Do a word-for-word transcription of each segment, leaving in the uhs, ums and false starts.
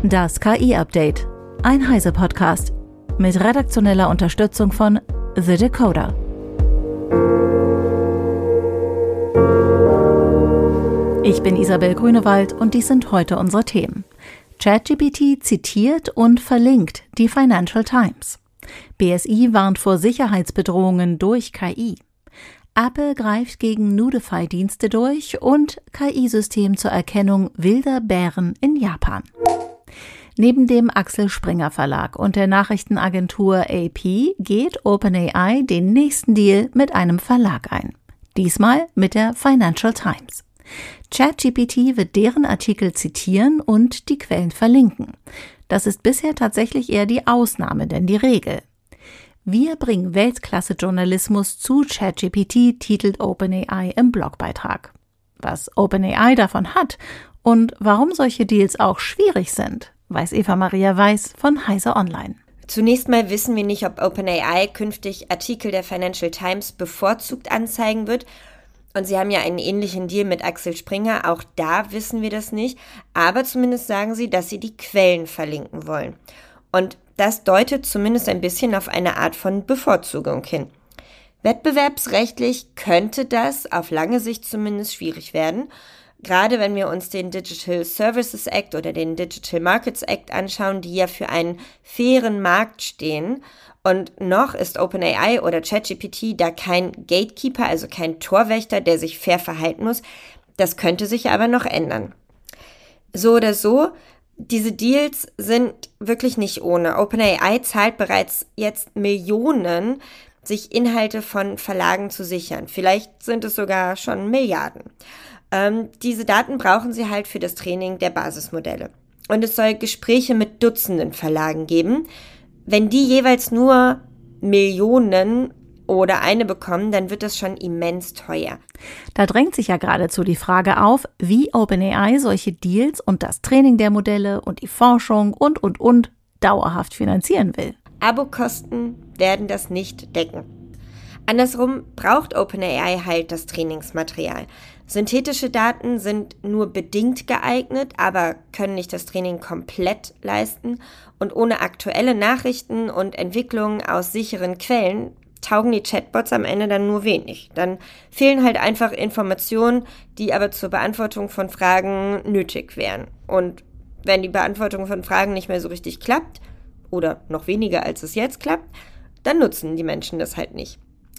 Das K I-Update, ein Heise-Podcast mit redaktioneller Unterstützung von The Decoder. Ich bin Isabel Grünewald und dies sind heute unsere Themen. ChatGPT zitiert und verlinkt die Financial Times. B S I warnt vor Sicherheitsbedrohungen durch K I. Apple greift gegen Nudify-Dienste durch und K I-System zur Erkennung wilder Bären in Japan. Neben dem Axel Springer Verlag und der Nachrichtenagentur A P geht OpenAI den nächsten Deal mit einem Verlag ein. Diesmal mit der Financial Times. ChatGPT wird deren Artikel zitieren und die Quellen verlinken. Das ist bisher tatsächlich eher die Ausnahme, denn die Regel. Wir bringen Weltklasse-Journalismus zu ChatGPT, titelt OpenAI im Blogbeitrag. Was OpenAI davon hat und warum solche Deals auch schwierig sind, weiß Eva Maria Weiß von Heise Online. Zunächst mal wissen wir nicht, ob OpenAI künftig Artikel der Financial Times bevorzugt anzeigen wird. Und sie haben ja einen ähnlichen Deal mit Axel Springer, auch da wissen wir das nicht. Aber zumindest sagen sie, dass sie die Quellen verlinken wollen. Und das deutet zumindest ein bisschen auf eine Art von Bevorzugung hin. Wettbewerbsrechtlich könnte das auf lange Sicht zumindest schwierig werden. Gerade wenn wir uns den Digital Services Act oder den Digital Markets Act anschauen, die ja für einen fairen Markt stehen. Und noch ist OpenAI oder ChatGPT da kein Gatekeeper, also kein Torwächter, der sich fair verhalten muss. Das könnte sich aber noch ändern. So oder so, diese Deals sind wirklich nicht ohne. OpenAI zahlt bereits jetzt Millionen, sich Inhalte von Verlagen zu sichern. Vielleicht sind es sogar schon Milliarden. Ähm, diese Daten brauchen sie halt für das Training der Basismodelle. Und es soll Gespräche mit Dutzenden Verlagen geben. Wenn die jeweils nur Millionen oder eine bekommen, dann wird das schon immens teuer. Da drängt sich ja geradezu die Frage auf, wie OpenAI solche Deals und das Training der Modelle und die Forschung und, und, und dauerhaft finanzieren will. Abokosten werden das nicht decken. Andersrum braucht OpenAI halt das Trainingsmaterial. Synthetische Daten sind nur bedingt geeignet, aber können nicht das Training komplett leisten. Und ohne aktuelle Nachrichten und Entwicklungen aus sicheren Quellen taugen die Chatbots am Ende dann nur wenig. Dann fehlen halt einfach Informationen, die aber zur Beantwortung von Fragen nötig wären. Und wenn die Beantwortung von Fragen nicht mehr so richtig klappt, oder noch weniger als es jetzt klappt, dann nutzen die Menschen das halt nicht.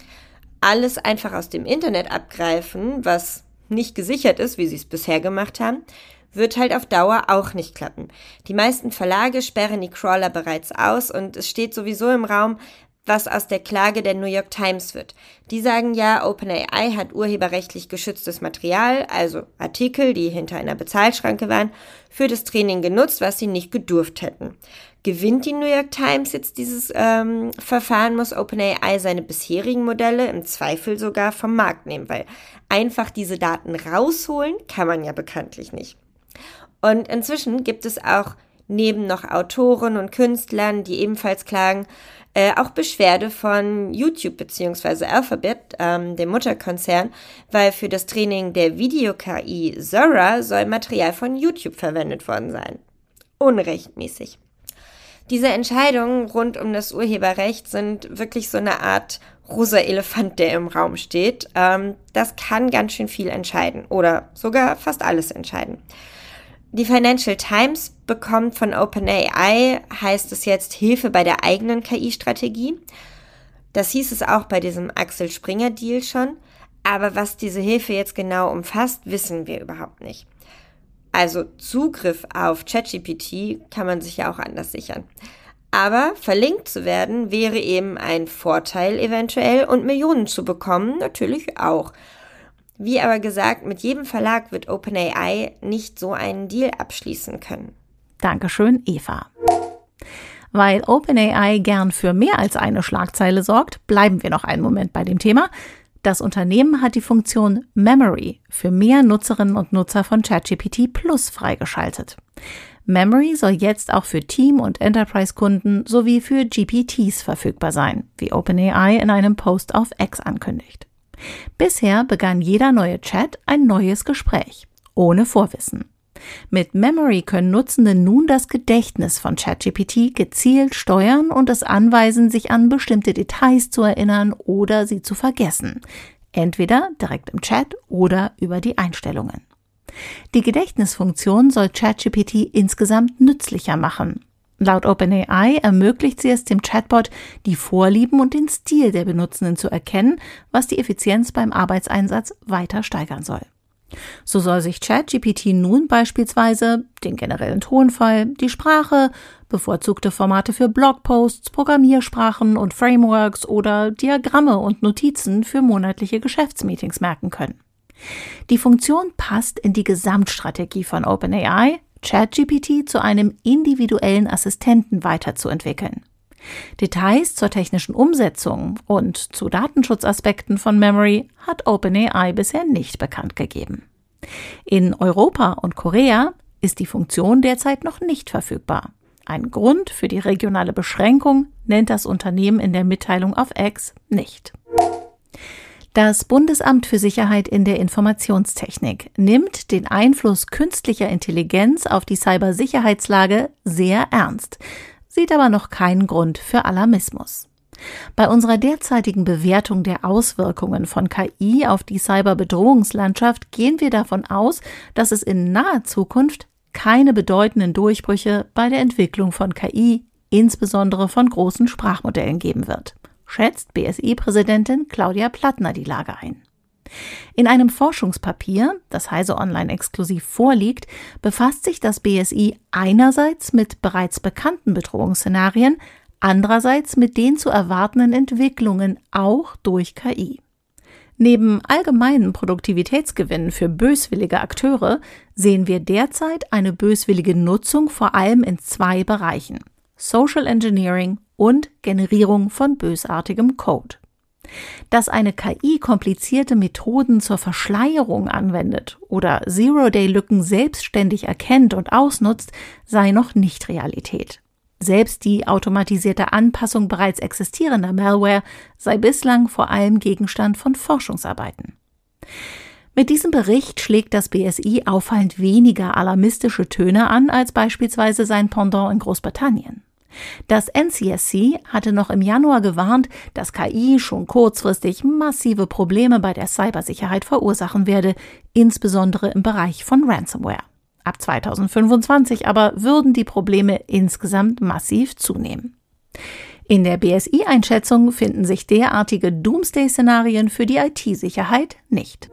Alles einfach aus dem Internet abgreifen, was nicht gesichert ist, wie sie es bisher gemacht haben, wird halt auf Dauer auch nicht klappen. Die meisten Verlage sperren die Crawler bereits aus und es steht sowieso im Raum, was aus der Klage der New York Times wird. Die sagen ja, OpenAI hat urheberrechtlich geschütztes Material, also Artikel, die hinter einer Bezahlschranke waren, für das Training genutzt, was sie nicht gedurft hätten. Gewinnt die New York Times jetzt dieses ähm, Verfahren, muss OpenAI seine bisherigen Modelle im Zweifel sogar vom Markt nehmen, weil einfach diese Daten rausholen kann man ja bekanntlich nicht. Und inzwischen gibt es auch neben noch Autoren und Künstlern, die ebenfalls klagen, äh, auch Beschwerde von YouTube bzw. Alphabet, ähm, dem Mutterkonzern, weil für das Training der Video-K I Sora soll Material von YouTube verwendet worden sein. Unrechtmäßig. Diese Entscheidungen rund um das Urheberrecht sind wirklich so eine Art rosa Elefant, der im Raum steht. Ähm, das kann ganz schön viel entscheiden oder sogar fast alles entscheiden. Die Financial Times bekommt von OpenAI, heißt es jetzt, Hilfe bei der eigenen K I-Strategie. Das hieß es auch bei diesem Axel Springer-Deal schon. Aber was diese Hilfe jetzt genau umfasst, wissen wir überhaupt nicht. Also Zugriff auf ChatGPT kann man sich ja auch anders sichern. Aber verlinkt zu werden wäre eben ein Vorteil eventuell und Millionen zu bekommen natürlich auch. Wie aber gesagt, mit jedem Verlag wird OpenAI nicht so einen Deal abschließen können. Dankeschön, Eva. Weil OpenAI gern für mehr als eine Schlagzeile sorgt, bleiben wir noch einen Moment bei dem Thema. Das Unternehmen hat die Funktion Memory für mehr Nutzerinnen und Nutzer von ChatGPT Plus freigeschaltet. Memory soll jetzt auch für Team- und Enterprise-Kunden sowie für G P Ts verfügbar sein, wie OpenAI in einem Post auf X ankündigt. Bisher begann jeder neue Chat ein neues Gespräch, ohne Vorwissen. Mit Memory können Nutzende nun das Gedächtnis von ChatGPT gezielt steuern und es anweisen, sich an bestimmte Details zu erinnern oder sie zu vergessen. Entweder direkt im Chat oder über die Einstellungen. Die Gedächtnisfunktion soll ChatGPT insgesamt nützlicher machen. Laut OpenAI ermöglicht sie es dem Chatbot, die Vorlieben und den Stil der Benutzenden zu erkennen, was die Effizienz beim Arbeitseinsatz weiter steigern soll. So soll sich ChatGPT nun beispielsweise den generellen Tonfall, die Sprache, bevorzugte Formate für Blogposts, Programmiersprachen und Frameworks oder Diagramme und Notizen für monatliche Geschäftsmeetings merken können. Die Funktion passt in die Gesamtstrategie von OpenAI, ChatGPT zu einem individuellen Assistenten weiterzuentwickeln. Details zur technischen Umsetzung und zu Datenschutzaspekten von Memory hat OpenAI bisher nicht bekannt gegeben. In Europa und Korea ist die Funktion derzeit noch nicht verfügbar. Ein Grund für die regionale Beschränkung nennt das Unternehmen in der Mitteilung auf X nicht. Das Bundesamt für Sicherheit in der Informationstechnik nimmt den Einfluss künstlicher Intelligenz auf die Cybersicherheitslage sehr ernst, sieht aber noch keinen Grund für Alarmismus. Bei unserer derzeitigen Bewertung der Auswirkungen von K I auf die Cyberbedrohungslandschaft gehen wir davon aus, dass es in naher Zukunft keine bedeutenden Durchbrüche bei der Entwicklung von K I, insbesondere von großen Sprachmodellen, geben wird, schätzt B S I-Präsidentin Claudia Plattner die Lage ein. In einem Forschungspapier, das Heise Online exklusiv vorliegt, befasst sich das B S I einerseits mit bereits bekannten Bedrohungsszenarien, andererseits mit den zu erwartenden Entwicklungen auch durch K I. Neben allgemeinen Produktivitätsgewinnen für böswillige Akteure sehen wir derzeit eine böswillige Nutzung vor allem in zwei Bereichen: Social Engineering und Generierung von bösartigem Code. Dass eine K I komplizierte Methoden zur Verschleierung anwendet oder Zero-Day-Lücken selbstständig erkennt und ausnutzt, sei noch nicht Realität. Selbst die automatisierte Anpassung bereits existierender Malware sei bislang vor allem Gegenstand von Forschungsarbeiten. Mit diesem Bericht schlägt das B S I auffallend weniger alarmistische Töne an als beispielsweise sein Pendant in Großbritannien. Das N C S C hatte noch im Januar gewarnt, dass K I schon kurzfristig massive Probleme bei der Cybersicherheit verursachen werde, insbesondere im Bereich von Ransomware. Ab zweitausendfünfundzwanzig aber würden die Probleme insgesamt massiv zunehmen. In der B S I-Einschätzung finden sich derartige Doomsday-Szenarien für die I T-Sicherheit nicht.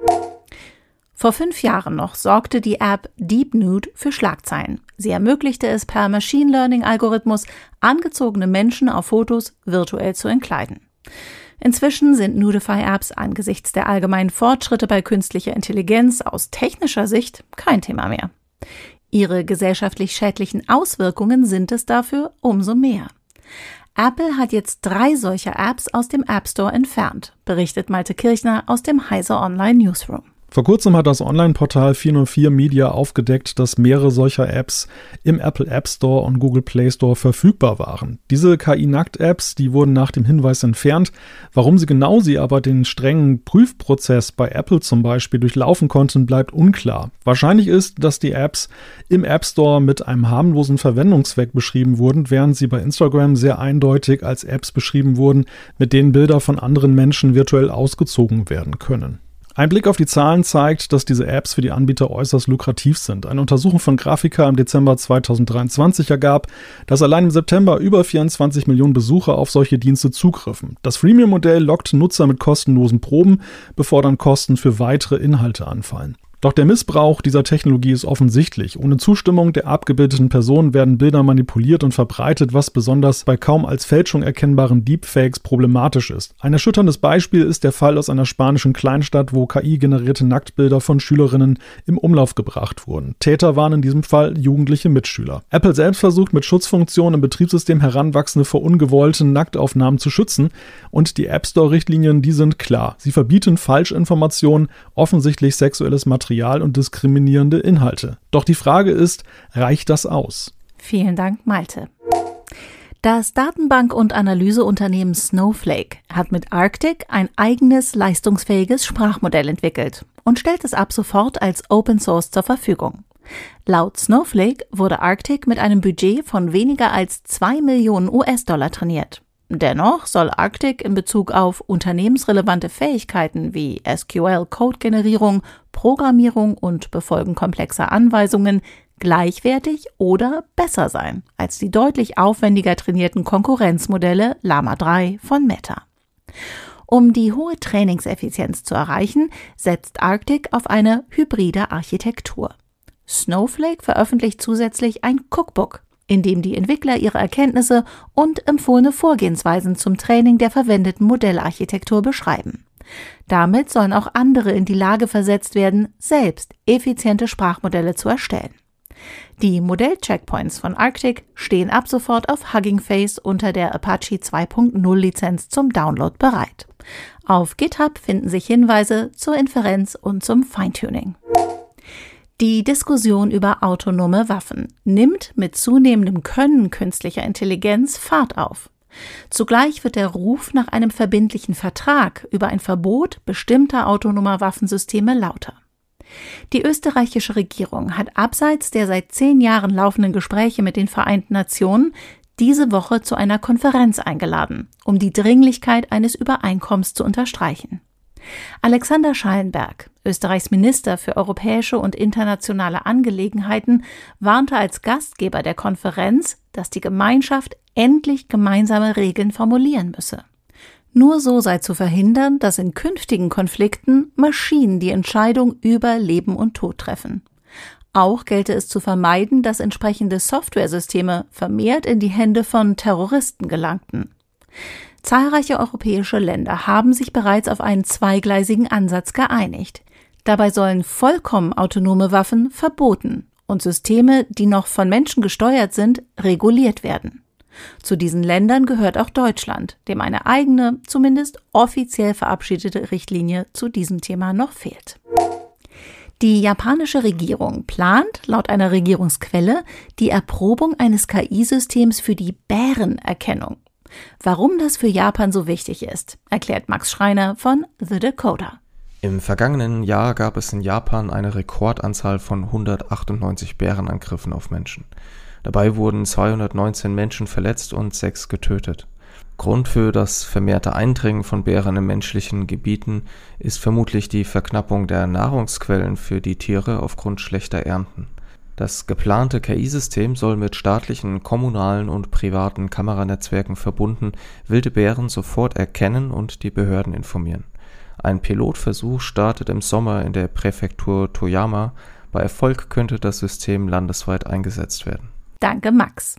Vor fünf Jahren noch sorgte die App DeepNude für Schlagzeilen. Sie ermöglichte es per Machine Learning-Algorithmus, angezogene Menschen auf Fotos virtuell zu entkleiden. Inzwischen sind Nudify-Apps angesichts der allgemeinen Fortschritte bei künstlicher Intelligenz aus technischer Sicht kein Thema mehr. Ihre gesellschaftlich schädlichen Auswirkungen sind es dafür umso mehr. Apple hat jetzt drei solcher Apps aus dem App Store entfernt, berichtet Malte Kirchner aus dem Heise Online Newsroom. Vor kurzem hat das Online-Portal vierhundertvier Media aufgedeckt, dass mehrere solcher Apps im Apple App Store und Google Play Store verfügbar waren. Diese K I-Nackt-Apps, die wurden nach dem Hinweis entfernt. Warum sie genau sie aber den strengen Prüfprozess bei Apple zum Beispiel durchlaufen konnten, bleibt unklar. Wahrscheinlich ist, dass die Apps im App Store mit einem harmlosen Verwendungszweck beschrieben wurden, während sie bei Instagram sehr eindeutig als Apps beschrieben wurden, mit denen Bilder von anderen Menschen virtuell ausgezogen werden können. Ein Blick auf die Zahlen zeigt, dass diese Apps für die Anbieter äußerst lukrativ sind. Eine Untersuchung von Graphika im Dezember zweitausenddreiundzwanzig ergab, dass allein im September über vierundzwanzig Millionen Besucher auf solche Dienste zugriffen. Das Freemium-Modell lockt Nutzer mit kostenlosen Proben, bevor dann Kosten für weitere Inhalte anfallen. Doch der Missbrauch dieser Technologie ist offensichtlich. Ohne Zustimmung der abgebildeten Person werden Bilder manipuliert und verbreitet, was besonders bei kaum als Fälschung erkennbaren Deepfakes problematisch ist. Ein erschütterndes Beispiel ist der Fall aus einer spanischen Kleinstadt, wo K I-generierte Nacktbilder von Schülerinnen im Umlauf gebracht wurden. Täter waren in diesem Fall jugendliche Mitschüler. Apple selbst versucht mit Schutzfunktionen im Betriebssystem Heranwachsende vor ungewollten Nacktaufnahmen zu schützen. Und die App Store-Richtlinien, die sind klar. Sie verbieten Falschinformationen, offensichtlich sexuelles Material und diskriminierende Inhalte. Doch die Frage ist, reicht das aus? Vielen Dank, Malte. Das Datenbank- und Analyseunternehmen Snowflake hat mit Arctic ein eigenes leistungsfähiges Sprachmodell entwickelt und stellt es ab sofort als Open Source zur Verfügung. Laut Snowflake wurde Arctic mit einem Budget von weniger als zwei Millionen U S-Dollar trainiert. Dennoch soll Arctic in Bezug auf unternehmensrelevante Fähigkeiten wie S Q L-Code-Generierung, Programmierung und Befolgen komplexer Anweisungen gleichwertig oder besser sein als die deutlich aufwendiger trainierten Konkurrenzmodelle Llama drei von Meta. Um die hohe Trainingseffizienz zu erreichen, setzt Arctic auf eine hybride Architektur. Snowflake veröffentlicht zusätzlich ein Cookbook, in dem die Entwickler ihre Erkenntnisse und empfohlene Vorgehensweisen zum Training der verwendeten Modellarchitektur beschreiben. Damit sollen auch andere in die Lage versetzt werden, selbst effiziente Sprachmodelle zu erstellen. Die Modell-Checkpoints von Arctic stehen ab sofort auf Hugging Face unter der Apache zwei Punkt null Lizenz zum Download bereit. Auf GitHub finden sich Hinweise zur Inferenz und zum Feintuning. Die Diskussion über autonome Waffen nimmt mit zunehmendem Können künstlicher Intelligenz Fahrt auf. Zugleich wird der Ruf nach einem verbindlichen Vertrag über ein Verbot bestimmter autonomer Waffensysteme lauter. Die österreichische Regierung hat abseits der seit zehn Jahren laufenden Gespräche mit den Vereinten Nationen diese Woche zu einer Konferenz eingeladen, um die Dringlichkeit eines Übereinkommens zu unterstreichen. Alexander Schallenberg, Österreichs Minister für europäische und internationale Angelegenheiten, warnte als Gastgeber der Konferenz, dass die Gemeinschaft endlich gemeinsame Regeln formulieren müsse. Nur so sei zu verhindern, dass in künftigen Konflikten Maschinen die Entscheidung über Leben und Tod treffen. Auch gelte es zu vermeiden, dass entsprechende Softwaresysteme vermehrt in die Hände von Terroristen gelangten. Zahlreiche europäische Länder haben sich bereits auf einen zweigleisigen Ansatz geeinigt. Dabei sollen vollkommen autonome Waffen verboten und Systeme, die noch von Menschen gesteuert sind, reguliert werden. Zu diesen Ländern gehört auch Deutschland, dem eine eigene, zumindest offiziell verabschiedete Richtlinie zu diesem Thema noch fehlt. Die japanische Regierung plant, laut einer Regierungsquelle, die Erprobung eines K I-Systems für die Bärenerkennung. Warum das für Japan so wichtig ist, erklärt Max Schreiner von The Decoder. Im vergangenen Jahr gab es in Japan eine Rekordanzahl von hundertachtundneunzig Bärenangriffen auf Menschen. Dabei wurden zweihundertneunzehn Menschen verletzt und sechs getötet. Grund für das vermehrte Eindringen von Bären in menschlichen Gebieten ist vermutlich die Verknappung der Nahrungsquellen für die Tiere aufgrund schlechter Ernten. Das geplante K I-System soll mit staatlichen, kommunalen und privaten Kameranetzwerken verbunden wilde Bären sofort erkennen und die Behörden informieren. Ein Pilotversuch startet im Sommer in der Präfektur Toyama. Bei Erfolg könnte das System landesweit eingesetzt werden. Danke, Max.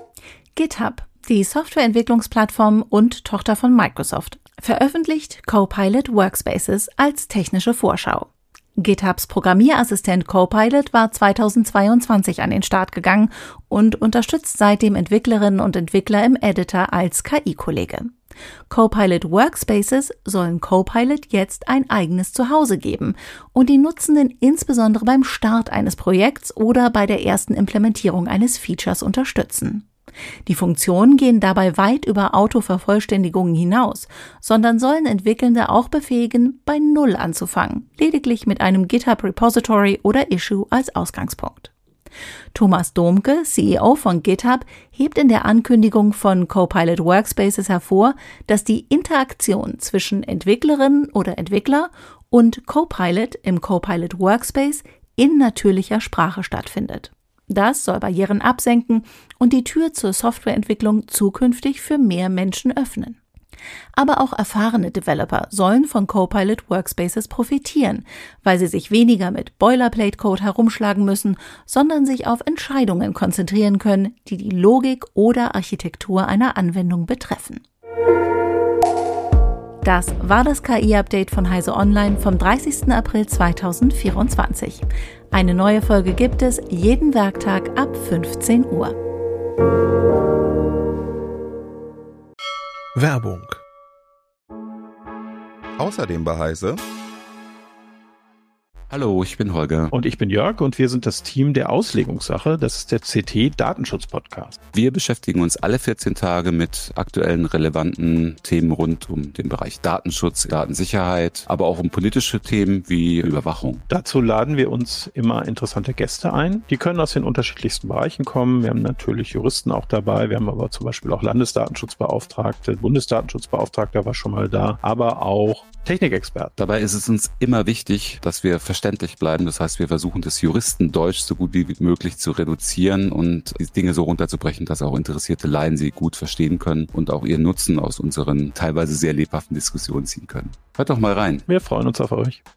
GitHub, die Softwareentwicklungsplattform und Tochter von Microsoft, veröffentlicht Copilot Workspaces als technische Vorschau. GitHubs Programmierassistent Copilot war zweitausendzweiundzwanzig an den Start gegangen und unterstützt seitdem Entwicklerinnen und Entwickler im Editor als K I-Kollege. Copilot Workspaces sollen Copilot jetzt ein eigenes Zuhause geben und die Nutzenden insbesondere beim Start eines Projekts oder bei der ersten Implementierung eines Features unterstützen. Die Funktionen gehen dabei weit über Autovervollständigungen hinaus, sondern sollen Entwickelnde auch befähigen, bei Null anzufangen, lediglich mit einem GitHub-Repository oder Issue als Ausgangspunkt. Thomas Dohmke, C E O von GitHub, hebt in der Ankündigung von Copilot Workspaces hervor, dass die Interaktion zwischen Entwicklerinnen oder Entwickler und Copilot im Copilot Workspace in natürlicher Sprache stattfindet. Das soll Barrieren absenken und die Tür zur Softwareentwicklung zukünftig für mehr Menschen öffnen. Aber auch erfahrene Developer sollen von Copilot Workspaces profitieren, weil sie sich weniger mit Boilerplate-Code herumschlagen müssen, sondern sich auf Entscheidungen konzentrieren können, die die Logik oder Architektur einer Anwendung betreffen. Das war das K I-Update von Heise Online vom dreißigsten April zweitausendvierundzwanzig. Eine neue Folge gibt es jeden Werktag ab fünfzehn Uhr. Werbung. Außerdem bei Heise: Hallo, ich bin Holger. Und ich bin Jörg und wir sind das Team der Auslegungssache. Das ist der C T Datenschutz-Podcast. Wir beschäftigen uns alle vierzehn Tage mit aktuellen, relevanten Themen rund um den Bereich Datenschutz, Datensicherheit, aber auch um politische Themen wie Überwachung. Dazu laden wir uns immer interessante Gäste ein. Die können aus den unterschiedlichsten Bereichen kommen. Wir haben natürlich Juristen auch dabei. Wir haben aber zum Beispiel auch Landesdatenschutzbeauftragte, Bundesdatenschutzbeauftragter war schon mal da, aber auch Technikexperten. Dabei ist es uns immer wichtig, dass wir verständlich bleiben. Das heißt, wir versuchen das Juristendeutsch so gut wie möglich zu reduzieren und die Dinge so runterzubrechen, dass auch interessierte Laien sie gut verstehen können und auch ihren Nutzen aus unseren teilweise sehr lebhaften Diskussionen ziehen können. Hört doch mal rein. Wir freuen uns auf euch.